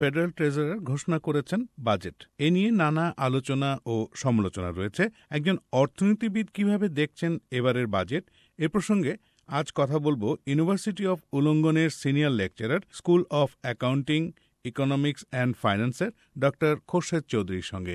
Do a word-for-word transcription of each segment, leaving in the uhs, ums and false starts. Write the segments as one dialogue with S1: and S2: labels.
S1: Federal treasurer ঘোষণা করেছেন budget. এ নিয়ে নানা আলোচনা ও সমালোচনা রয়েছে। একজন অর্থনীতিবিদ কিভাবে দেখছেন এবারের বাজেট, এ প্রসঙ্গে আজ কথা বলবো ইউনিভার্সিটি অফ উলঙ্গনের senior lecturer, school of accounting, economics and ফাইন্যান্সের ডক্টর খোরশেদ চৌধুরীর সঙ্গে।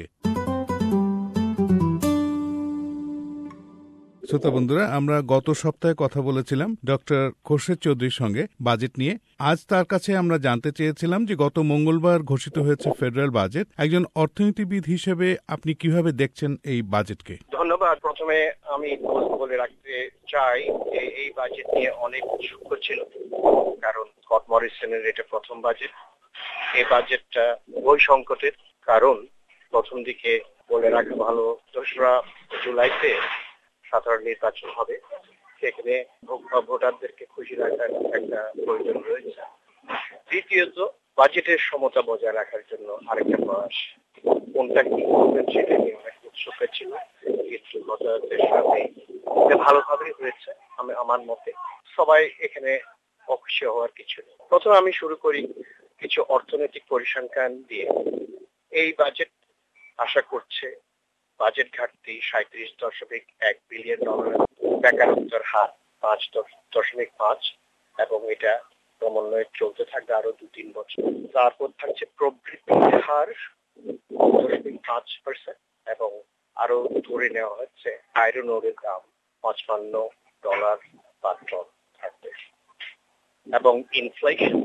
S1: শ্রোতা বন্ধুরা, আমরা গত সপ্তাহে কথা বলেছিলাম ডক্টর খোরশেদ চৌধুরীর সঙ্গে বাজেট নিয়ে। আজ তার কাছে আমরা জানতে চেয়েছিলাম যে গত মঙ্গলবার ঘোষিত হয়েছে ফেডারেল বাজেট। একজন অর্থনীতিবিদ হিসেবে আপনি কিভাবে দেখছেন এই বাজেটকে?
S2: ধন্যবাদ। প্রথমে আমি বলে রাখতে চাই যে এই বাজেট নিয়ে অনেক সূক্ষ্ম ছিল, কারণ স্কট মরিসনের এটা প্রথম বাজেট। এই বাজেটটা বই সংকটের কারণ প্রথম দিকে বলে রাখা ভালো দোসরা জুলাইতে সাধারণ নির্বাচন হবে, সেখানে ভোটারদেরকে খুশি রাখার একটা প্রয়োজন রয়েছে। দ্বিতীয়ত বাজেটের সমতা বজায় রাখার জন্য আরেকটা প্রয়াস, কোনটা কি করবেন সেটা নিয়ে অনেক উৎসুক ছিল, কিন্তু গত তেসরাতে ভালোভাবেই হয়েছে। আমি আমার মতে সবাই এখানে অখুশি হওয়ার কিছু নেই। প্রথমে আমি শুরু করি কিছু অর্থনৈতিক পরিসংখ্যান দিয়ে। এই বাজেট আশা করছে বাজেট ঘাটতি সাঁত্রিশ দশমিক এক বিলিয়ন ডলার, বেকারত্বের হার পাঁচ দশমিক পাঁচ, এবং এটা ক্রমান্বয়ে চলতে থাকবে আরো দু তিন বছর। তারপর থাকছে প্রবৃদ্ধির হার দশমিক পাঁচ পার্সেন্ট, এবং আরো ধরে নেওয়া হচ্ছে আয়রন ওরের দাম পঁচপান্ন ডলার পার টন থাকবে, এবং ইনফ্লেশন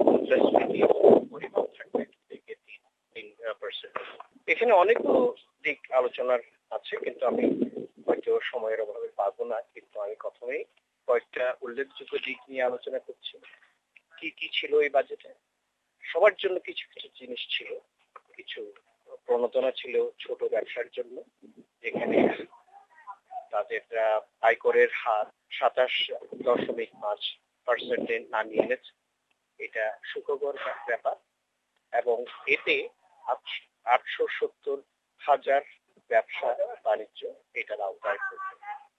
S2: পরিমাণ থাকবে থেকে তিন পার্সেন্ট। এখানে অনেকগুলো দিক আলোচনার আছে, কিন্তু আমি হয়তো সময়ের অভাবে পারবো না। কিন্তু আমি প্রথমেই কয়েকটা উল্লেখযোগ্য দিক নিয়ে আলোচনা করছি। কি কি ছিল এই বাজেটে? সবার জন্য কিছু কিছু জিনিস ছিল। কিছু প্রণোদনা ছিল ছোট ব্যবসার জন্য, যেখানে তাদের আয়করের হার সাতাশ দশমিক পাঁচ পার্সেন্টে নামিয়ে এনেছে। এটা সুখকর ব্যাপার, এবং এতে আটশো সত্তর হাজার ব্যবসা বাণিজ্য এটার আওতায় পড়বে।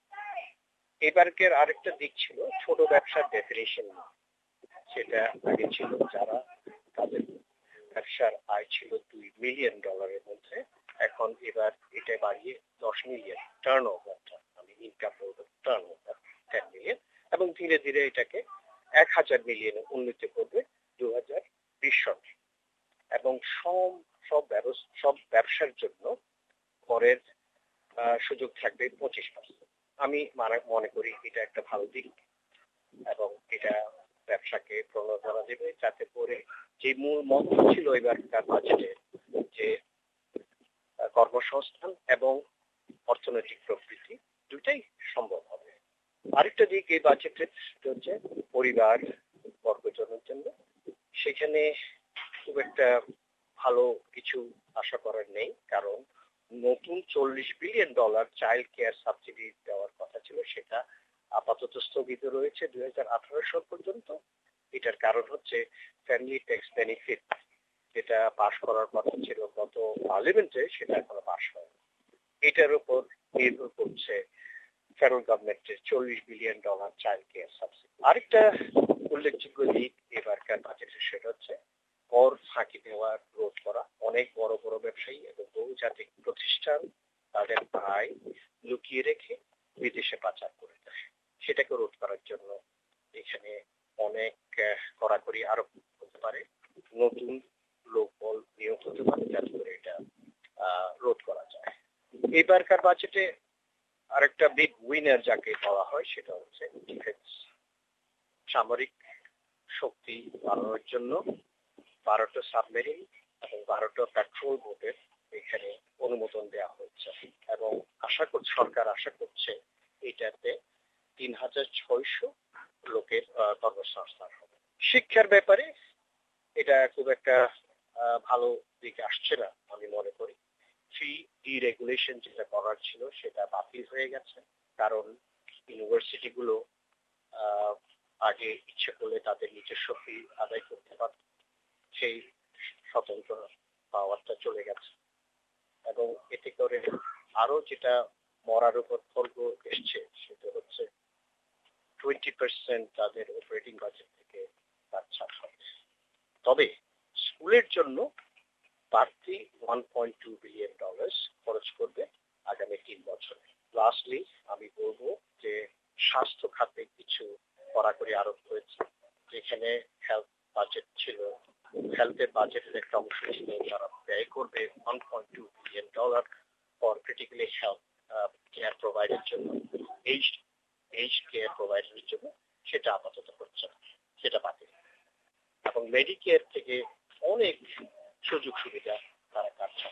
S2: এবারকের আরেকটা দিক ছিল ছোট ব্যবসার ডেফিনিশন, সেটা আগে ছিল যারা তাদের ব্যবসার আয় ছিল দুই মিলিয়ন ডলারের মধ্যে, এখন এবার এটা বাড়িয়ে দশ মিলিয়ন টার্ন ওভারটা, আমি income turnover ten million, এবং ধীরে ধীরে এটাকে এক হাজার মিলিয়নে উন্নীত করবে দু হাজার বিশ সনে। এবং সব সব সব ব্যবসার জন্য করের সুযোগ থাকবে পঁচিশ পার্সেন্ট। আমি মনে করি এটা একটা ভালো দিক, এবং এটা ব্যবসাকে প্রণোদনা দেবে, যাতে করে যে মূল মন্ত্র ছিল এবারকার বাজেটে, যে কর্মসংস্থান এবং অর্থনৈতিক প্রবৃদ্ধি দুটাই সম্ভব হবে। আরেকটা দিক এই বাজেটের হচ্ছে পরিবার বর্গজনের জন্য। সেখানে খুব একটা ভালো কিছু আশা করার নেই, কারণ নতুন চল্লিশ billion dollar child care subsidy দেওয়ার কথা ছিল, সেটা আপাতত স্থগিত রয়েছে দুই হাজার আঠারো সাল পর্যন্ত। এটার কারণ হচ্ছে ফ্যামিলি ট্যাক্স বেনিফিট, যেটা পাশ করার কথা ছিল গত পার্লামেন্টে, সেটা এখনো পাশ হয়নি। এটার উপর নির্ভর করছে ফেডারেল গভর্নমেন্টের চল্লিশ billion dollar child care subsidy. আরেকটা উল্লেখযোগ্য দিক এবারকার বাজেটের, সেটা হচ্ছে কর ফাঁকি দেওয়ার রোধ করা। অনেক বড় বড় ব্যবসায়ী এবং বহুজাতিক প্রতিষ্ঠান তাদের আয় লুকিয়ে রেখে বিদেশে পাচার করে দেয়, সেটাকে রোধ করার জন্য এখানে অনেক কড়াকড়ি আরোপ হতে পারে, নতুন লোকবল নিয়োগ হতে পারে, যাতে করে এটা রোধ করা যায়। এবারকার বাজেটে আরেকটা বিগ উইনার যাকে বলা হয়, সেটা হচ্ছে ডিফেন্স। সামরিক শক্তি বাড়ানোর জন্য বারোটা সাবমেরিন এবং বারোটা পেট্রোল বোটের এখানে অনুমোদন দেওয়া হচ্ছে, এবং আশা করছে সরকার আশা করছে এটাতে তিন হাজার ছয়শো লোকের কর্মসংস্থান হবে। শিক্ষার ব্যাপারে এটা খুব একটা ভালো দিকে আসছে না আমি মনে করি। ফি ডিরেগুলেশন যেটা করার ছিল সেটা বাতিল হয়ে গেছে, কারণ ইউনিভার্সিটি গুলো আগে ইচ্ছে করলে তাদের নিজস্ব ফি আদায় করতে পারত, সেই স্বতন্ত্র পাওয়ারটা চলে গেছে। এবং এতে করে আরো যেটা মরার উপর ফলক এসছে, সেটা হচ্ছে টোয়েন্টি পার্সেন্ট তাদের অপারেটিং বাজেট থেকে তার ছাড় হবে। তবে স্কুলের জন্য বাড়তি one point two billion dollar খরচ করবে আগামী তিন বছরে। লাস্টলি আমি বলবো যে স্বাস্থ্য খাতে কিছু কড়াকড়ি আরোপ হয়েছে, যেখানে হেলথ বাজেট ছিল, হেলথের বাজেটের একটা অংশ ছিল তারা ব্যয় করবে one point two billion dollar for critically health care প্রোভাইডের জন্য, এইজ এইজ কেয়ার প্রোভাইডারের জন্য। সেটা আপাতত হচ্ছে না, সেটা বাতিল। এবং মেডিকেয়ার থেকে অনেক সুযোগ সুবিধা তারা কাটছে।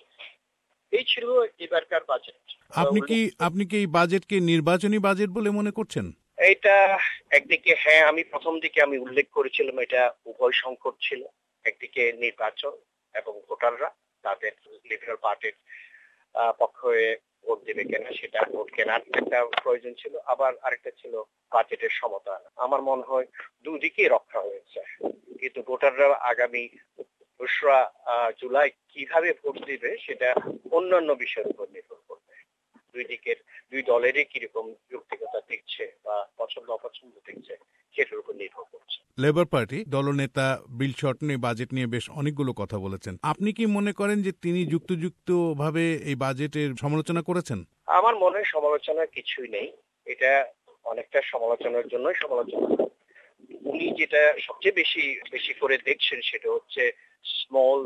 S2: এই ছিল এবারকার বাজেট।
S1: আপনি কি আপনি কি এই বাজেটকে নির্বাচনী বাজেট বলে মনে করছেন?
S2: এটা একদিকে হ্যাঁ, আমি প্রথম দিকে আমি উল্লেখ করেছিলাম এটা উভয় সংকট ছিল। একদিকে নির্বাচন এবং ভোটাররা তাদের লিবারেল পার্টির পক্ষে ভোট দেবে কিনা, সেটা ভোট কেনার একটা প্রয়োজন ছিল। আবার আরেকটা ছিল বাজেটের সমতা। আমার মনে হয় দুদিকেই রক্ষা হয়েছে, কিন্তু ভোটাররা আগামী দোসরা জুলাই কিভাবে ভোট দিবে সেটা অন্যান্য বিষয়ের উপর নির্ভর করবে। দুই দিকের দুই দলেরই কিরকম ব্যক্তিগতা দেখছে বা পছন্দ অপছন্দ দেখছে সেটার উপর নির্ভর করছে।
S1: লেবার পার্টি দলনেতা বিল শর্টন এই বাজেট নিয়ে বেশ অনেকগুলো কথা বলেছেন। আপনি কি মনে করেন যে তিনি যুক্তিযুক্ত ভাবে এই বাজেটের সমালোচনা করেছেন?
S2: আমার মনে হয় সমালোচনার কিছুই নেই। এটা অনেকটা সমালোচনার জন্যই সমালোচনা। উনি যেটা সবচেয়ে বেশি বেশি করে দেখছেন সেটা হচ্ছে স্মল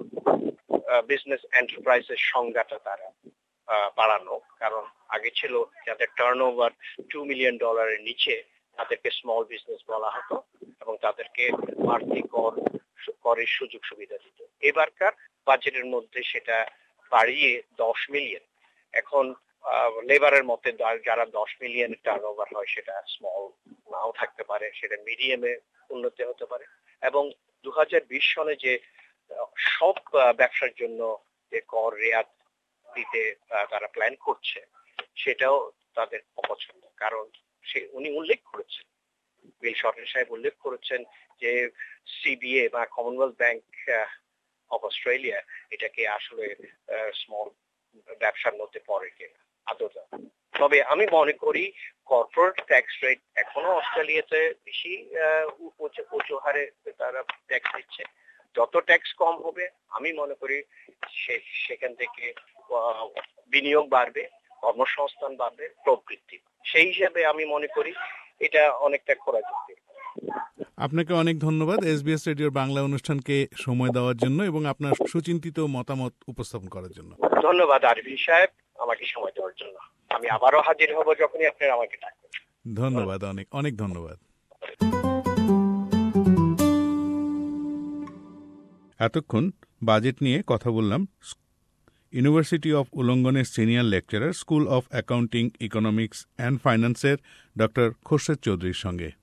S2: বিজনেস এন্টারপ্রাইজের সংজ্ঞাটা তারা বাড়ানো। কারণ আগে ছিল যাদের টার্নওভার টু মিলিয়ন ডলারের নিচে তাদেরকে স্মল বিজনেস বলা হতো এবং তাদেরকে বাড়তি কর করের সুযোগ সুবিধা দিত। এবারকার বাজেটের মধ্যে সেটা বাড়িয়ে দশ মিলিয়ন। এখন লেবারের মধ্যে যারা দশ মিলিয়ন টার্নওভার হয় সেটা স্মল নাও থাকতে পারে, সেটা মিডিয়ামে উন্নতি হতে পারে। এবং দু হাজার বিশ সনে যে সব ব্যবসার জন্য যে কর রেয়াত দিতে তারা প্ল্যান করছে সেটাও তাদের অপছন্দ। কারণ সে উনি উল্লেখ করেছেন, বিল শর্টন সাহেব উল্লেখ করেছেন যে সিবিএ বা কমনওয়েলথ ব্যাংক অফ অস্ট্রেলিয়া এটাকে আসলে স্মল ব্যবসার মধ্যে পড়ে কিনা আদৌ। তবে আমি মনে করি কর্পোরেট ট্যাক্স রেট এখনো অস্ট্রেলিয়াতে বেশি উঁচু হারে তারা ট্যাক্স দিচ্ছে। যত ট্যাক্স কম হবে আমি মনে করি সেখান থেকে বিনিয়োগ বাড়বে, কর্মসংস্থান বাড়বে, প্রবৃদ্ধি। সেই হিসাবে আমি মনে করি এটা অনেকটা খোলা যুক্তি।
S1: আপনাকে অনেক ধন্যবাদ এসবিএস রেডিওর বাংলা অনুষ্ঠানকে সময় দেওয়ার জন্য এবং আপনার সুচিন্তিত মতামত উপস্থাপন করার জন্য।
S2: ধন্যবাদ আরভি সাহেব আমাকে সময় দেওয়ার জন্য। আমি আবারও হাজির হব যখনই আপনারা আমাকে ডাকবেন।
S1: ধন্যবাদ, অনেক অনেক ধন্যবাদ। এতক্ষণ বাজেট নিয়ে কথা বললাম ইউনিভার্সিটি অফ উলঙ্গনের senior lecturer, school of accounting, economics and ফাইন্যান্সের ডক্টর খোরশেদ চৌধুরীর সঙ্গে।